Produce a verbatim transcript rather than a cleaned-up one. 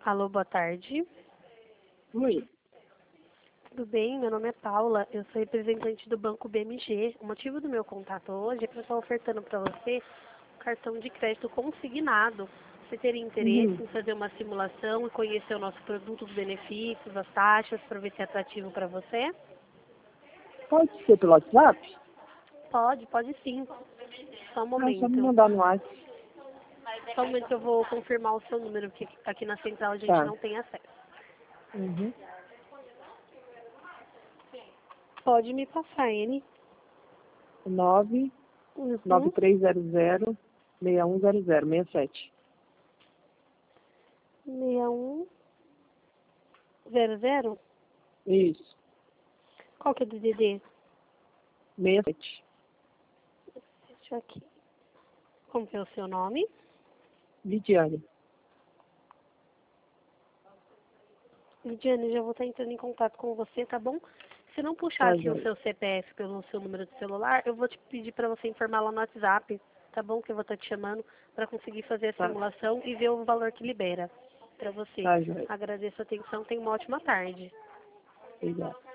Alô, boa tarde. Oi. Tudo bem? Meu nome é Paula, eu sou representante do Banco B M G. O motivo do meu contato hoje é que eu estou ofertando para você um cartão de crédito consignado. Você teria interesse Uhum. em fazer uma simulação e conhecer o nosso produto, os benefícios, as taxas, para ver se é atrativo para você? Pode ser pelo WhatsApp? Pode, pode sim. Só um Ah, só me momento. mandar no WhatsApp. Só um momento que eu vou confirmar o seu número, porque aqui na central a gente Tá. não tem acesso. Uhum. Pode me passar ele. nove nove Uhum. três zero zero seis um zero zero seis sete. seis um zero zero? Isso. Qual que é do D D? seis sete. Deixa eu aqui. Como que é o seu nome? Lidiane. Lidiane, já vou estar entrando em contato com você, tá bom? Se não puxar Tá, aqui o joia. seu C P F pelo seu número de celular, eu vou te pedir para você informar lá no WhatsApp, tá bom? Que eu vou estar te chamando para conseguir fazer a Tá. simulação e ver o valor que libera para você. Tá, joia. Agradeço a atenção, tenha uma ótima tarde. Obrigado.